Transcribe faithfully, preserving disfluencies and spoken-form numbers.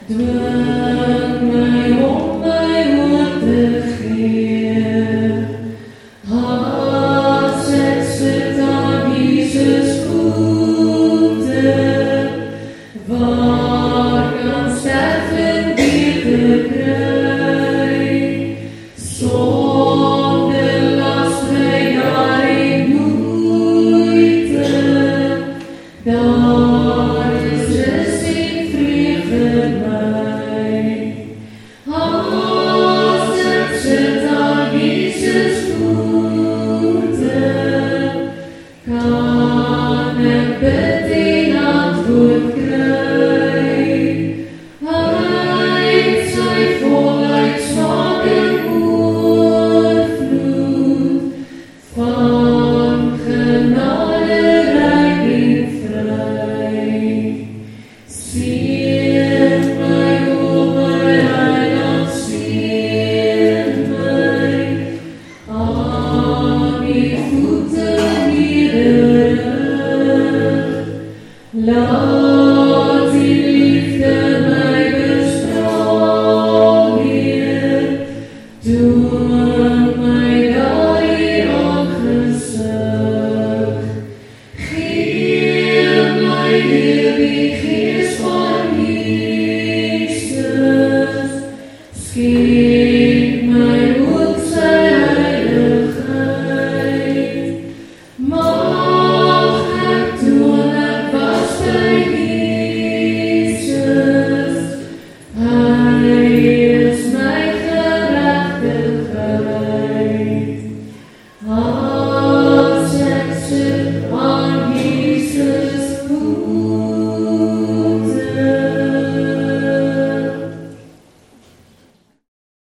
Dwing my om my oor te gee. Hart zet sit aan Jesus voete, waar kan sterven weer te kry. Sonder last my daar en moeite, daar is rus en vrede my. Hart zet sit aan Jesus voete, kan ek bid en antwoord kry. Uit sy volheid smaak en oorvloed, van genade ryk en vry. Seën my, o my Heiland, seën my, aan die voete nederig. Laat die liefde my bestraal weer, toon my daardie aangesig. Gee my Heer, wie gee